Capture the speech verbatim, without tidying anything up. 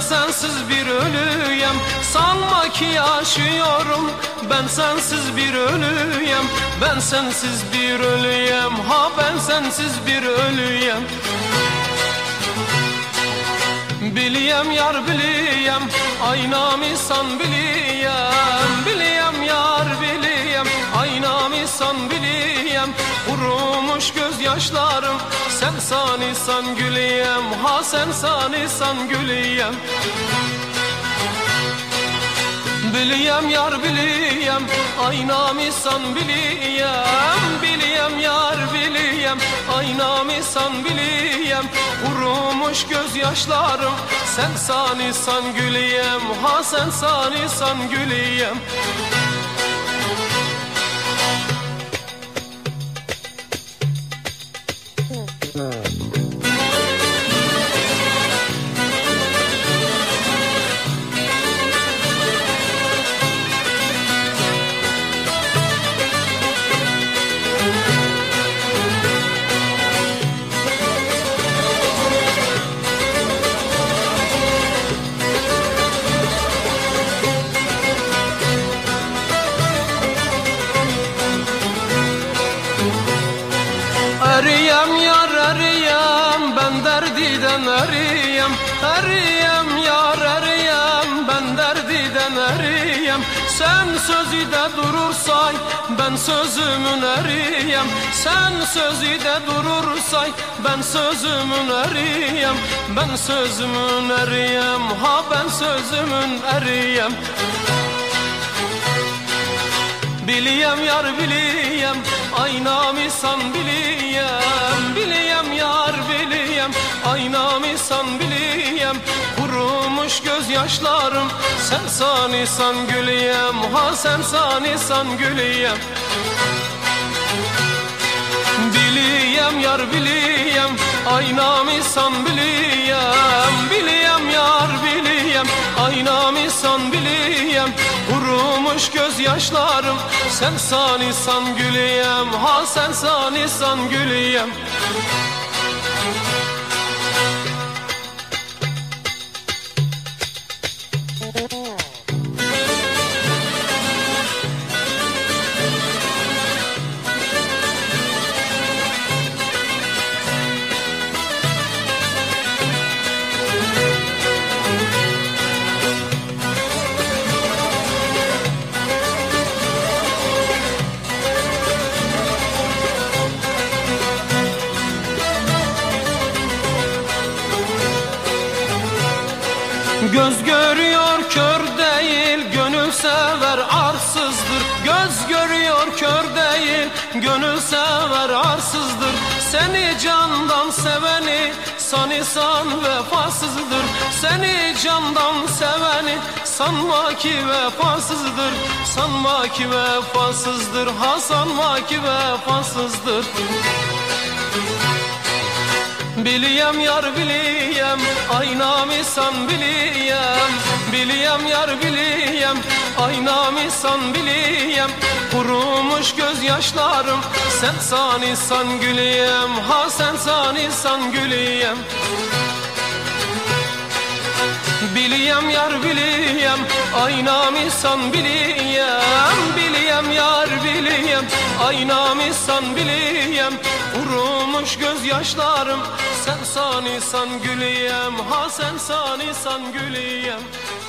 sensiz bir ölüyem. Sanma ki yaşıyorum, ben sensiz bir ölüyem. Ben sensiz bir ölüyem, ha ben sensiz bir ölüyem. Biliyem yar biliyem, aynamı san biliyem. Biliyem yar biliyem, aynamı san biliyem. Kurumuş gözyaşlarım, sen sanisan güliyem. Ha sen sanisan güliyem. Biliyem yar biliyem, aynamı san biliyem. Biliyem yar biliyem, aynamı san biliyem. Kurumuş gözyaşlarım, sen sanisan güliyem. Ha sen sanisan güliyem. Eriyem yar eriyem, ben derdiden eriyem. Eriyem yar eriyem, ben derdiden eriyem. Sen sözü de durursay, ben sözümün eriyem. Sen sözü de durursay, ben sözümün eriyem. Ben sözümün eriyem, ha ben sözümün eriyem. Biliyem yar biliyem, aynamı san biliyem. Biliyem yar biliyem, aynamı san biliyem. Kurumuş gözyaşlarım, sen sanisan güliyem. Ha sen sanisan güliyem. Biliyem yar biliyem, aynamı san biliyem. Biliyem yar biliyem, aynamı san biliyem. Kurumuş gözyaşlarım, sen sanisan güliyem. Ha sen sanisan güliyem. Göz görüyor kör değil, gönül sever arsızdır. Göz görüyor kör değil, gönül sever arsızdır. Seni candan seveni sanısan vefasızdır. Seni candan seveni sanma ki vefasızdır. Sanma ki vefasızdır, ha sanma ki vefasızdır. Biliyem yar biliyem, aynamı san biliyem. Biliyem yar biliyem, aynamı san biliyem. Kurumuş gözyaşlarım, sen sanisan güliyem. Ha sen sanisan güliyem. Biliyem yar biliyem, aynamı san biliyem. Biliyem yar biliyem, aynamı san biliyem. Kurumuş gözyaşlarım, sen sanisan güliyem. Ha sen sanisan güliyem.